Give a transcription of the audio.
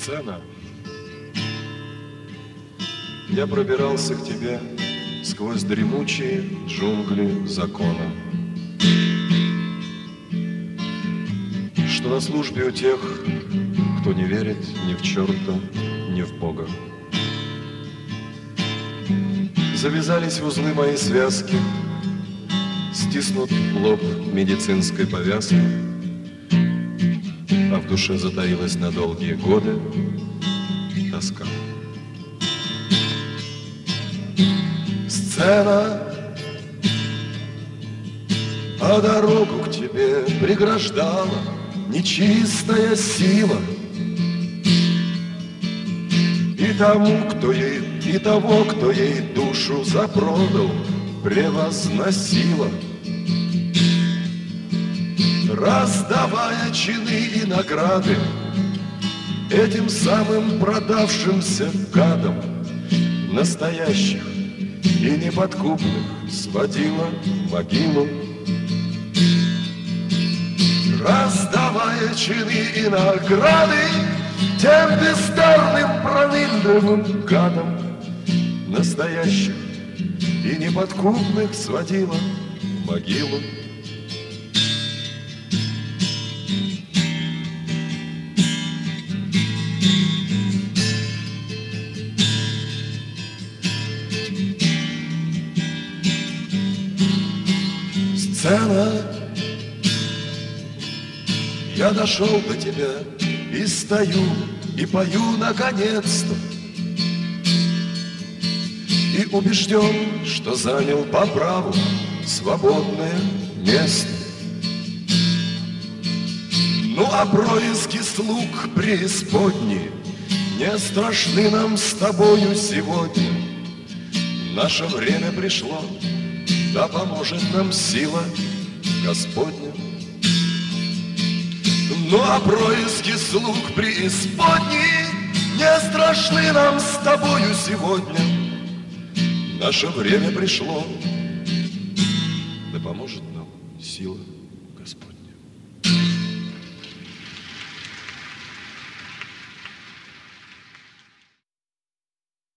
Сцена. Я пробирался к тебе сквозь дремучие джунгли закона, что на службе у тех, кто не верит ни в черта, ни в Бога. Завязались в узлы мои связки, стиснут лоб медицинской повязкой, а в душе затаилась на долгие годы тоска. Сцена, а дорогу к тебе преграждала нечистая сила. И тому, кто ей, и того, кто ей душу запродал, превозносила, раздавая чины и награды этим самым продавшимся гадам, настоящих и неподкупных сводила в могилу. Раздавая чины и награды тем бездарным пронырливым гадам, настоящих и неподкупных сводила в могилу. Сцена, я дошел до тебя и стою, и пою наконец-то, и убежден, что занял по праву свободное место. Ну а происки слуг преисподней не страшны нам с тобою сегодня. Наше время пришло, да поможет нам сила Господня. Ну а происки слуг преисподней не страшны нам с тобою сегодня. Наше время пришло, да поможет нам сила